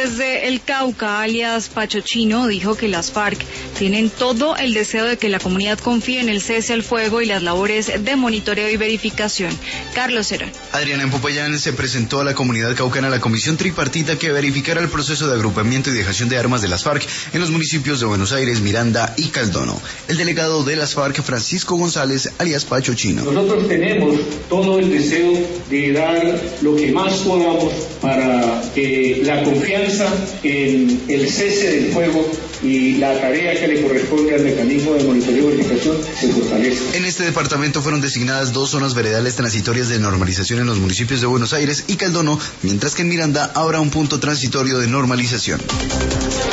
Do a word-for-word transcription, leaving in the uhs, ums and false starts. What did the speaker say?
Desde el Cauca, alias Pacho Chino, dijo que las FARC tienen todo el deseo de que la comunidad confíe en el cese al fuego y las labores de monitoreo y verificación. Carlos Herón. Adriana, en Popayán se presentó a la comunidad caucana la comisión tripartita que verificará el proceso de agrupamiento y dejación de armas de las FARC en los municipios de Buenos Aires, Miranda y Caldono. El delegado de las FARC, Francisco González, alias Pacho Chino. Nosotros tenemos todo el deseo de dar lo que más podamos para que la confianza en el cese del fuego y la tarea que le corresponde al mecanismo de monitoreo y verificación se fortalezca. En este departamento fueron designadas dos zonas veredales transitorias de normalización en los municipios de Buenos Aires y Caldono, mientras que en Miranda habrá un punto transitorio de normalización.